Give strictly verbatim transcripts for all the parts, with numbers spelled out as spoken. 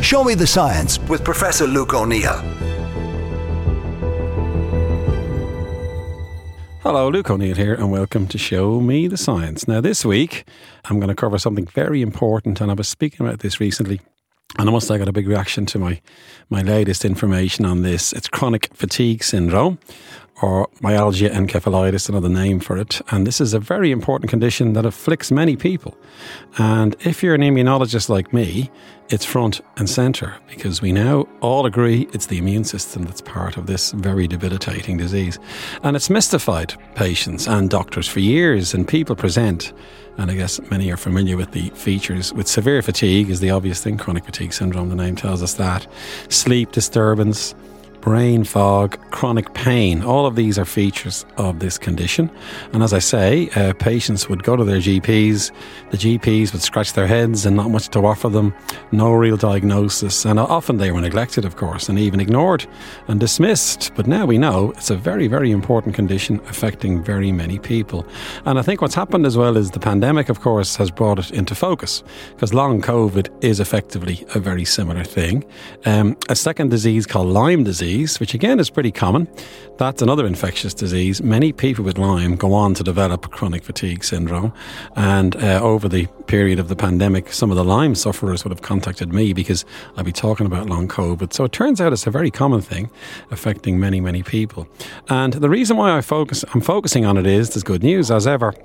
Show Me the Science with Professor Luke O'Neill. Hello, Luke O'Neill here, and welcome to Show Me the Science. Now, this week, I'm going to cover something very important, and I was speaking about this recently, and I must say I got a big reaction to my, my latest information on this. It's chronic fatigue syndrome, or myalgia encephalitis, another name for it. And this is a very important condition that afflicts many people. And if you're an immunologist like me, it's front and centre, because we now all agree it's the immune system that's part of this very debilitating disease. And it's mystified patients and doctors for years, and people present, and I guess many are familiar with the features, with severe fatigue is the obvious thing, chronic fatigue syndrome, the name tells us that, sleep disturbance, brain fog, chronic pain. All of these are features of this condition. And as I say, uh, patients would go to their G Ps. The G Ps would scratch their heads and not much to offer them. No real diagnosis. And often they were neglected, of course, and even ignored and dismissed. But now we know it's a very, very important condition affecting very many people. And I think what's happened as well is the pandemic, of course, has brought it into focus, because long COVID is effectively a very similar thing. Um, a second disease called Lyme disease, which again is pretty common. That's another infectious disease. Many people with Lyme go on to develop chronic fatigue syndrome. And uh, over the period of the pandemic, some of the Lyme sufferers would have contacted me because I'd be talking about long COVID. So it turns out it's a very common thing affecting many, many people. And the reason why I focus, I'm focusing on it is, there's good news as ever.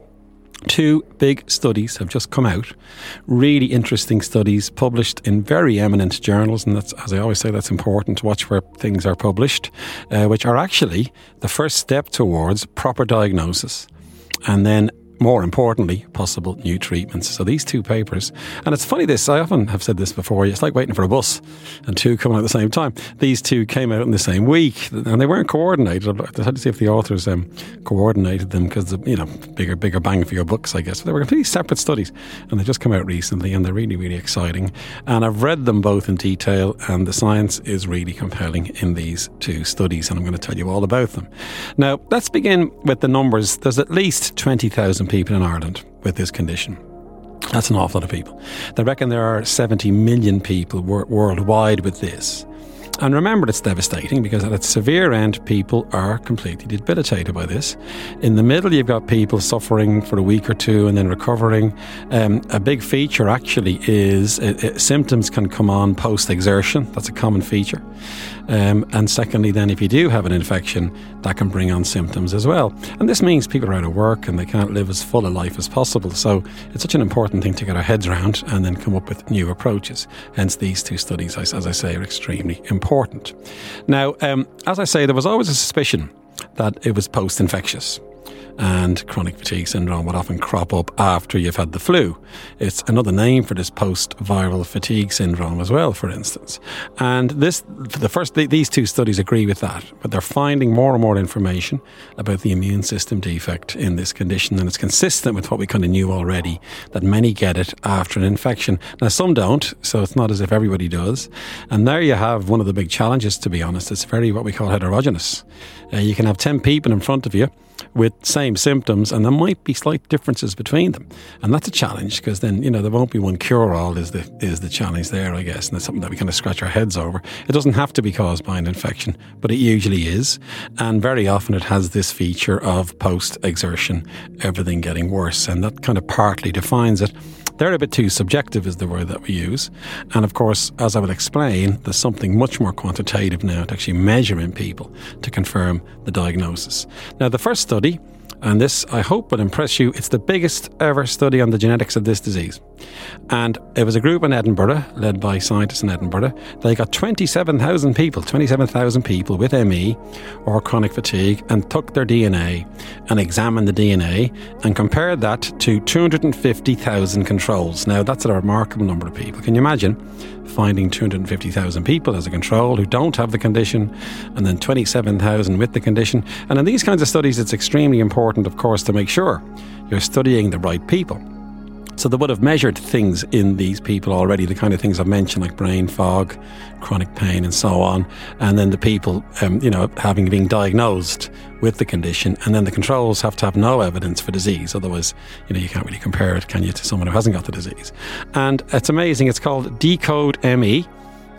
Two big studies have just come out, really interesting studies published in very eminent journals, and that's, as I always say, that's important to watch where things are published, uh, which are actually the first step towards proper diagnosis and then, more importantly, possible new treatments. So these two papers, and it's funny this, I often have said this before, it's like waiting for a bus and two coming at the same time. These two came out in the same week and they weren't coordinated. I had to see if the authors um, coordinated them because, you know, bigger bigger bang for your bucks, I guess. But they were completely separate studies and they just come out recently and they're really, really exciting. And I've read them both in detail and the science is really compelling in these two studies, and I'm going to tell you all about them. Now, let's begin with the numbers. There's at least twenty thousand people in Ireland with this condition. That's an awful lot of people. They reckon there are seventy million people wor- worldwide with this. And remember, it's devastating because at its severe end, people are completely debilitated by this. In the middle, you've got people suffering for a week or two and then recovering. Um, a big feature actually is uh, uh, symptoms can come on post-exertion. That's a common feature. Um, and secondly, then, if you do have an infection, that can bring on symptoms as well. And this means people are out of work and they can't live as full a life as possible. So it's such an important thing to get our heads around and then come up with new approaches. Hence, these two studies, as I say, are extremely important. Important. Now, um, as I say, there was always a suspicion that it was post-infectious, and chronic fatigue syndrome would often crop up after you've had the flu. It's another name for this post-viral fatigue syndrome as well, for instance. And this, the first, these two studies agree with that, but they're finding more and more information about the immune system defect in this condition, and it's consistent with what we kind of knew already, that many get it after an infection. Now, some don't, so it's not as if everybody does. And there you have one of the big challenges, to be honest. It's very what we call heterogeneous. Uh, you can have ten people in front of you with same symptoms, and there might be slight differences between them, and that's a challenge because then, you know, there won't be one cure-all is the is the challenge there, I guess, and it's something that we kind of scratch our heads over. It doesn't have to be caused by an infection, but it usually is, and very often it has this feature of post-exertion, everything getting worse, and that kind of partly defines it. They're a bit too subjective is the word that we use. And of course, as I will explain, there's something much more quantitative now to actually measure in people to confirm the diagnosis. Now, the first study, and this I hope will impress you, it's the biggest ever study on the genetics of this disease. And it was a group in Edinburgh, led by scientists in Edinburgh. They got twenty-seven thousand people, twenty-seven thousand people with M E or chronic fatigue, and took their D N A and examined the D N A and compared that to two hundred fifty thousand controls. Now, that's a remarkable number of people. Can you imagine finding two hundred fifty thousand people as a control who don't have the condition, and then twenty-seven thousand with the condition? And in these kinds of studies, it's extremely important, of course, to make sure you're studying the right people. So they would have measured things in these people already, the kind of things I've mentioned, like brain fog, chronic pain and so on. And then the people, um, you know, having been diagnosed with the condition, and then the controls have to have no evidence for disease. Otherwise, you know, you can't really compare it, can you, to someone who hasn't got the disease. And it's amazing. It's called Decode M E.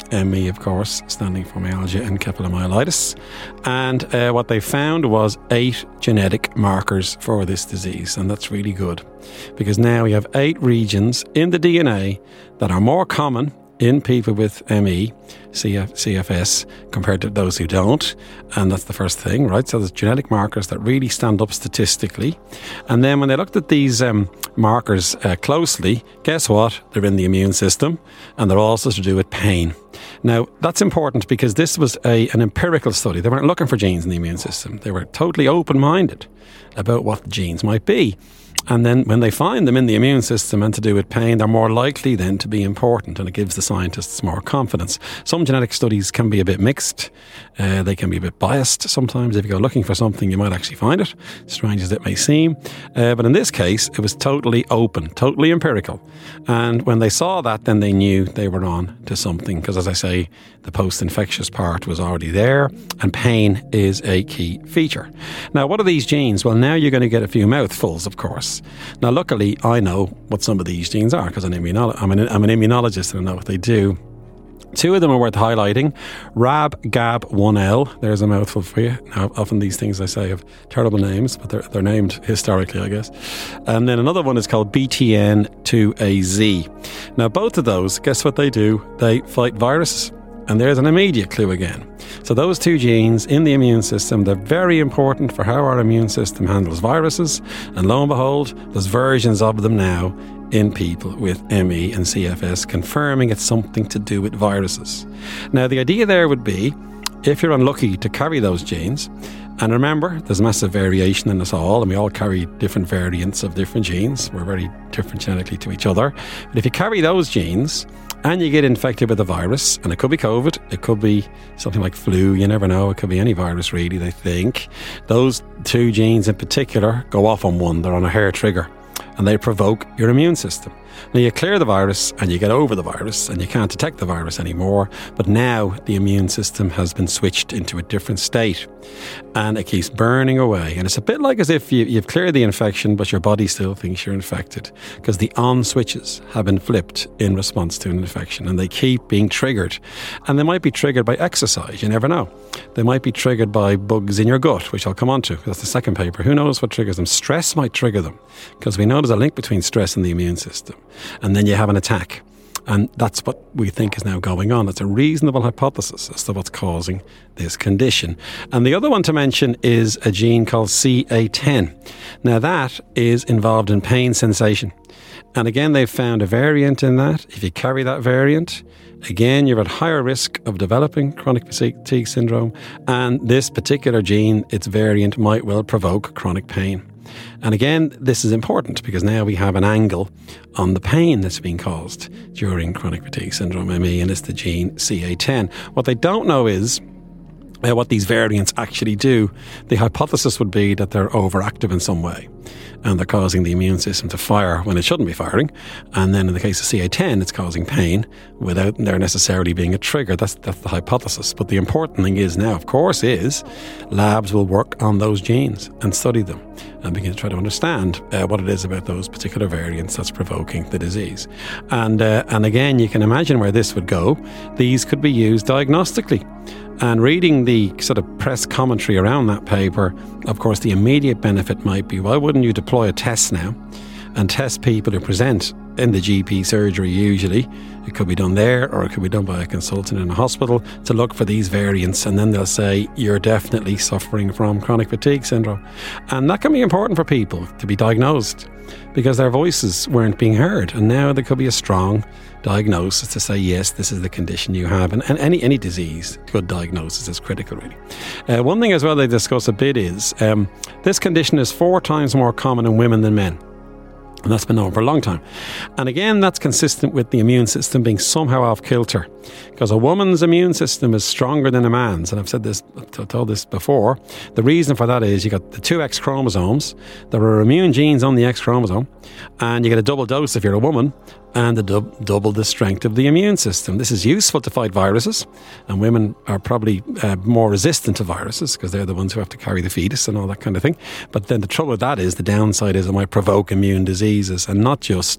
M E, of course, standing for myalgia and encephalomyelitis. And uh, what they found was eight genetic markers for this disease. And that's really good, because now we have eight regions in the D N A that are more common in people with M E, C F, C F S, compared to those who don't. And that's the first thing, right? So there's genetic markers that really stand up statistically. And then when they looked at these um, markers uh, closely, guess what? They're in the immune system, and they're also to do with pain. Now, that's important because this was a, an empirical study. They weren't looking for genes in the immune system. They were totally open-minded about what the genes might be. And then when they find them in the immune system and to do with pain, they're more likely then to be important, and it gives the scientists more confidence. Some genetic studies can be a bit mixed. Uh, they can be a bit biased sometimes. If you go looking for something, you might actually find it, strange as it may seem. Uh, but in this case, it was totally open, totally empirical. And when they saw that, then they knew they were on to something, because as I say, the post-infectious part was already there, and pain is a key feature. Now, what are these genes? Well, now you're going to get a few mouthfuls, of course. Now, luckily, I know what some of these genes are, because I'm, immunolo- I'm, an, I'm an immunologist and I know what they do. Two of them are worth highlighting. R A B G A B one L, there's a mouthful for you. Now, often these things I say have terrible names, but they're, they're named historically, I guess. And then another one is called B T N two A Z. Now, both of those, guess what they do? They fight viruses. And there's an immediate clue again. So those two genes in the immune system, they're very important for how our immune system handles viruses. And lo and behold, there's versions of them now in people with M E and C F S, confirming it's something to do with viruses. Now, the idea there would be, if you're unlucky to carry those genes, and remember, there's massive variation in us all, and we all carry different variants of different genes. We're very different genetically to each other. But if you carry those genes, and you get infected with a virus, and it could be COVID, it could be something like flu, you never know, it could be any virus really, they think. Those two genes in particular go off on one, they're on a hair trigger, and they provoke your immune system. Now, you clear the virus and you get over the virus and you can't detect the virus anymore, but now the immune system has been switched into a different state and it keeps burning away. And it's a bit like as if you, you've cleared the infection, but your body still thinks you're infected, because the on switches have been flipped in response to an infection, and they keep being triggered. And they might be triggered by exercise, you never know. They might be triggered by bugs in your gut, which I'll come on to. That's the second paper. Who knows what triggers them? Stress might trigger them, because we know there's a link between stress and the immune system. And then you have an attack. And that's what we think is now going on. It's a reasonable hypothesis as to what's causing this condition. And the other one to mention is a gene called C A ten. Now, that is involved in pain sensation. And again, they've found a variant in that. If you carry that variant, again, you're at higher risk of developing chronic fatigue syndrome. And this particular gene, its variant, might well provoke chronic pain. And again, this is important because now we have an angle on the pain that's being caused during chronic fatigue syndrome, M E, and it's the gene C A ten. What they don't know is uh, what these variants actually do. The hypothesis would be that they're overactive in some way, and they're causing the immune system to fire when it shouldn't be firing. And then in the case of C A ten, it's causing pain without there necessarily being a trigger. That's, that's the hypothesis. But the important thing is now, of course, is labs will work on those genes and study them and begin to try to understand uh, what it is about those particular variants that's provoking the disease. And, uh, and again, you can imagine where this would go. These could be used diagnostically. And reading the sort of press commentary around that paper, of course, the immediate benefit might be, why wouldn't you deploy a test now and test people who present in the G P surgery usually? It could be done there, or it could be done by a consultant in a hospital to look for these variants, and then they'll say, you're definitely suffering from chronic fatigue syndrome. And that can be important for people to be diagnosed because their voices weren't being heard. And now there could be a strong diagnosis to say, yes, this is the condition you have. And, and any any disease, good diagnosis is critical, really. Uh, one thing as well they discuss a bit is um, this condition is four times more common in women than men. And that's been known for a long time. And again, that's consistent with the immune system being somehow off kilter, because a woman's immune system is stronger than a man's. And I've said this, I've told this before. The reason for that is you got the two X chromosomes. There are immune genes on the X chromosome, and you get a double dose if you're a woman, and the dub- double the strength of the immune system. This is useful to fight viruses, and women are probably uh, more resistant to viruses because they're the ones who have to carry the fetus and all that kind of thing. But then the trouble with that is, the downside is it might provoke immune diseases, and not just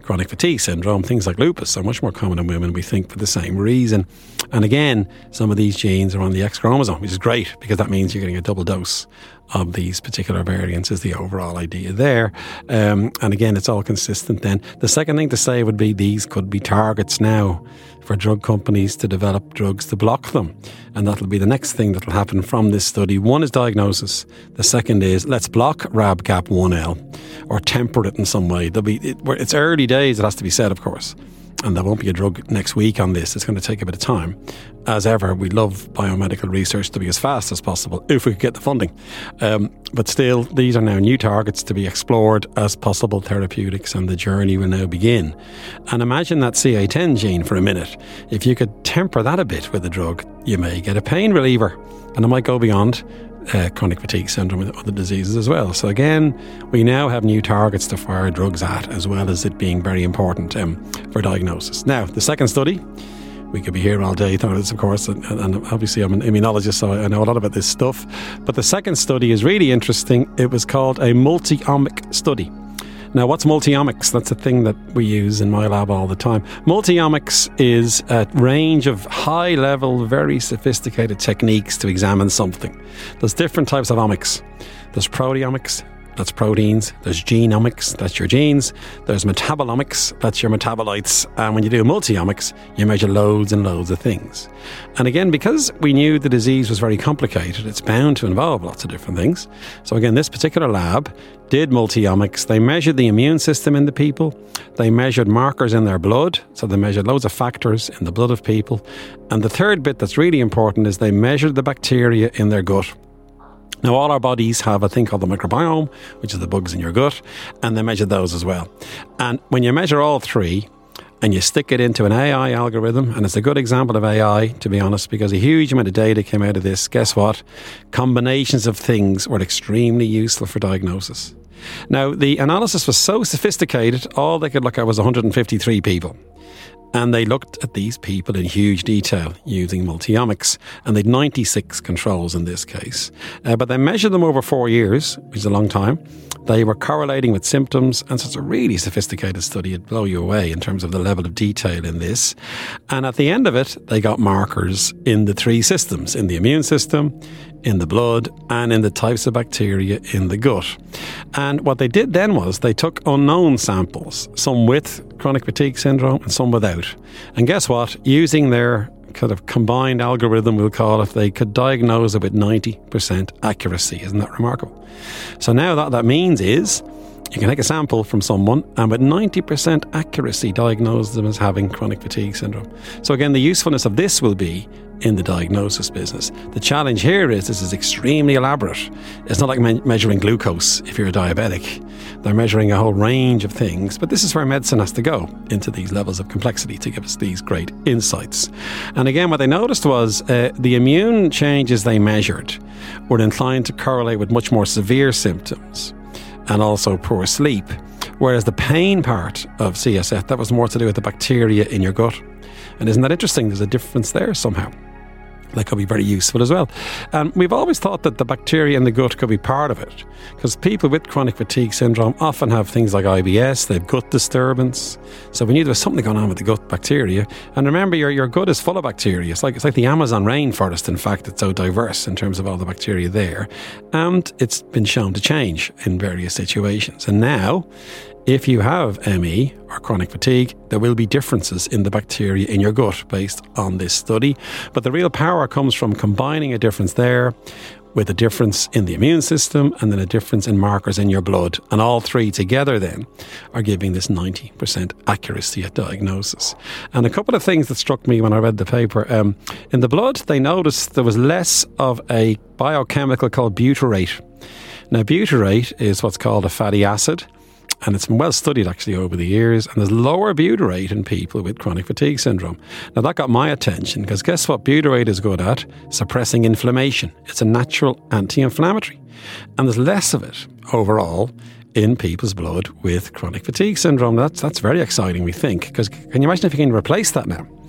chronic fatigue syndrome, things like lupus, are much more common in women, we think, for the same reason. And again, some of these genes are on the X chromosome, which is great because that means you're getting a double dose of these particular variants is the overall idea there. Um, and again, it's all consistent then. The second thing to say would be these could be targets now for drug companies to develop drugs to block them. And that'll be the next thing that'll happen from this study. One is diagnosis. The second is let's block R A B gap one L or temper it in some way. There'll be, it, it's early days, it has to be said, of course. And there won't be a drug next week on this. It's going to take a bit of time. As ever, we love biomedical research to be as fast as possible if we could get the funding. Um, but still, these are now new targets to be explored as possible therapeutics, and the journey will now begin. And imagine that C A ten gene for a minute. If you could temper that a bit with a drug, you may get a pain reliever. And it might go beyond Uh, chronic fatigue syndrome and other diseases as well. So again, we now have new targets to fire drugs at, as well as it being very important um, for diagnosis. Now, the second study, we could be here all day talking about this, of course, and, and obviously I'm an immunologist, so I know a lot about this stuff. But the second study is really interesting. It was called a multi-omic study. Now, what's multi-omics? That's a thing that we use in my lab all the time. Multi-omics is a range of high-level, very sophisticated techniques to examine something. There's different types of omics. There's proteomics, that's proteins. There's genomics, that's your genes. There's metabolomics, that's your metabolites. And when you do multi-omics, you measure loads and loads of things. And again, because we knew the disease was very complicated, it's bound to involve lots of different things. So again, this particular lab did multi-omics. They measured the immune system in the people. They measured markers in their blood. So they measured loads of factors in the blood of people. And the third bit that's really important is they measured the bacteria in their gut. Now, all our bodies have a thing called the microbiome, which is the bugs in your gut, and they measured those as well. And when you measure all three and you stick it into an A I algorithm, and it's a good example of A I, to be honest, because a huge amount of data came out of this, guess what? Combinations of things were extremely useful for diagnosis. Now, the analysis was so sophisticated, all they could look at was one hundred fifty-three people. And they looked at these people in huge detail using multi-omics. And they had ninety-six controls in this case. Uh, but they measured them over four years, which is a long time. They were correlating with symptoms. And so it's a really sophisticated study. It'd blow you away in terms of the level of detail in this. And at the end of it, they got markers in the three systems, in the immune system, in the blood, and in the types of bacteria in the gut. And what they did then was they took unknown samples, some with chronic fatigue syndrome and some without. And guess what? Using their kind of combined algorithm, we'll call it, they could diagnose it with ninety percent accuracy. Isn't that remarkable? So now what that means is you can take a sample from someone and with ninety percent accuracy diagnose them as having chronic fatigue syndrome. So again, the usefulness of this will be in the diagnosis business. The challenge here is this is extremely elaborate. It's not like me- measuring glucose if you're a diabetic. They're measuring a whole range of things, but this is where medicine has to go, into these levels of complexity to give us these great insights. And again, what they noticed was uh, the immune changes they measured were inclined to correlate with much more severe symptoms and also poor sleep, whereas the pain part of C S F, that was more to do with the bacteria in your gut. And isn't that interesting? There's a difference there somehow. That could be very useful as well. And we've always thought that the bacteria in the gut could be part of it, because people with chronic fatigue syndrome often have things like I B S, they have gut disturbance. So we knew there was something going on with the gut bacteria. And remember, your, your gut is full of bacteria. It's like, it's like the Amazon rainforest, in fact. It's so diverse in terms of all the bacteria there. And it's been shown to change in various situations. And now, if you have M E or chronic fatigue, there will be differences in the bacteria in your gut based on this study. But the real power comes from combining a difference there with a difference in the immune system and then a difference in markers in your blood. And all three together then are giving this ninety percent accuracy at diagnosis. And a couple of things that struck me when I read the paper. Um, in the blood, they noticed there was less of a biochemical called butyrate. Now, butyrate is what's called a fatty acid. And it's been well studied actually over the years. And there's lower butyrate in people with chronic fatigue syndrome. Now that got my attention because guess what butyrate is good at? Suppressing inflammation. It's a natural anti-inflammatory. And there's less of it overall in people's blood with chronic fatigue syndrome. That's, that's very exciting, we think. Because can you imagine if you can replace that now?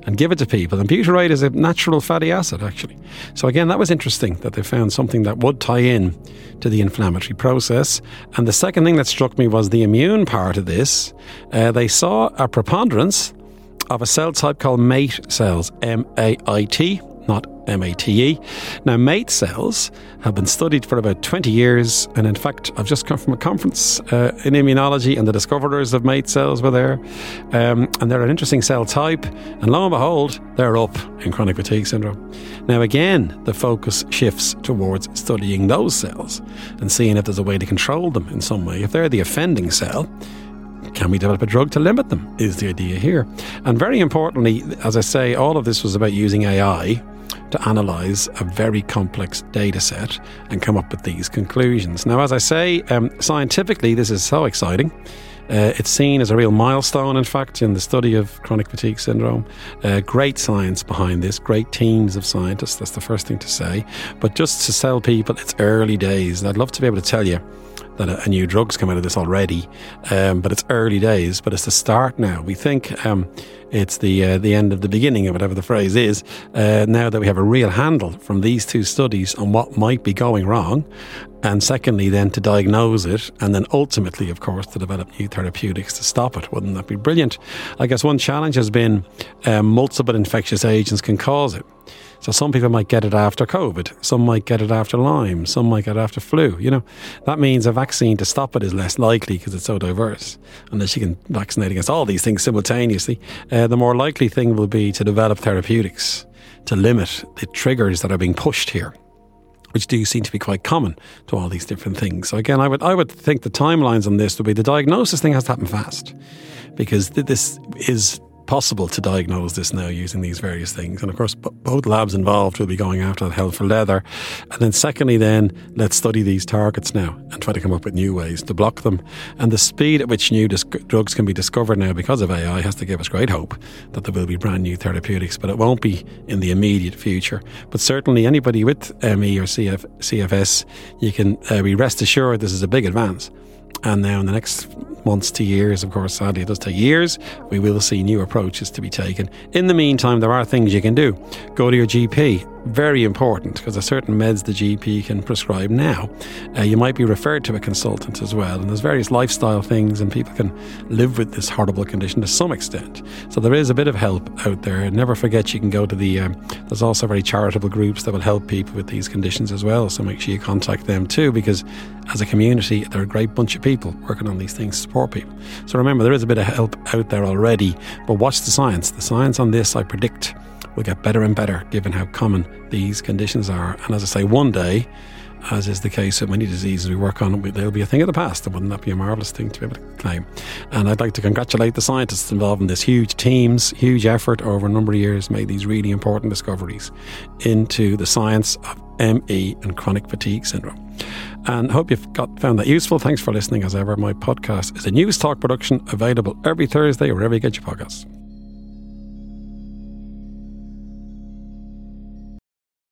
and give it to people. And butyrate is a natural fatty acid, actually. So again, that was interesting that they found something that would tie in to the inflammatory process. And the second thing that struck me was the immune part of this. Uh, they saw a preponderance of a cell type called MATE cells, M A I T, not M A T E. Now, MATE cells have been studied for about twenty years, and in fact, I've just come from a conference uh, in immunology, and the discoverers of MATE cells were there, um, and they're an interesting cell type, and lo and behold, they're up in chronic fatigue syndrome. Now, again, the focus shifts towards studying those cells and seeing if there's a way to control them in some way. If they're the offending cell, can we develop a drug to limit them, is the idea here. And very importantly, as I say, all of this was about using A I to analyse a very complex data set and come up with these conclusions. Now, as I say, um, scientifically, this is so exciting. Uh, it's seen as a real milestone, in fact, in the study of chronic fatigue syndrome. Uh, great science behind this, great teams of scientists, that's the first thing to say. But just to tell people, it's early days. And I'd love to be able to tell you that a, a new drug's come out of this already, um, but it's early days, but it's the start now. We think um, it's the uh, the end of the beginning, or whatever the phrase is, uh, now that we have a real handle from these two studies on what might be going wrong, and secondly then to diagnose it, and then ultimately, of course, to develop new therapeutics to stop it. Wouldn't that be brilliant? I guess one challenge has been um, multiple infectious agents can cause it. So some people might get it after COVID, some might get it after Lyme, some might get it after flu. You know, that means a vaccine to stop it is less likely because it's so diverse. Unless you can vaccinate against all these things simultaneously, uh, the more likely thing will be to develop therapeutics to limit the triggers that are being pushed here, which do seem to be quite common to all these different things. So again, I would I would think the timelines on this would be the diagnosis thing has to happen fast, because th- this is possible to diagnose this now using these various things. And of course, b- both labs involved will be going after that hell for leather. And then secondly, then let's study these targets now and try to come up with new ways to block them. And the speed at which new dis- drugs can be discovered now because of A I has to give us great hope that there will be brand new therapeutics, but it won't be in the immediate future. But certainly anybody with M E or C F, C F S, you can uh, be rest assured this is a big advance. And now in the next months to years, of course, sadly it does take years, we will see new approaches to be taken. In the meantime, there are things you can do. Go to your G P. Very important, because there's certain meds the G P can prescribe now. Uh, you might be referred to a consultant as well. And there's various lifestyle things, and people can live with this horrible condition to some extent. So there is a bit of help out there. And never forget, you can go to the, um, there's also very charitable groups that will help people with these conditions as well. So make sure you contact them too, because as a community, they're a great bunch of people working on these things to support people. So remember, there is a bit of help out there already, but watch the science. The science on this, I predict, will get better and better given how common these conditions are. And as I say, one day, as is the case with many diseases we work on, they'll be a thing of the past. And wouldn't that be a marvellous thing to be able to claim? And I'd like to congratulate the scientists involved in this. Huge teams, huge effort over a number of years made these really important discoveries into the science of M E and chronic fatigue syndrome. And hope you've got found that useful. Thanks for listening. As ever, my podcast is a News Talk production, available every Thursday wherever you get your podcasts.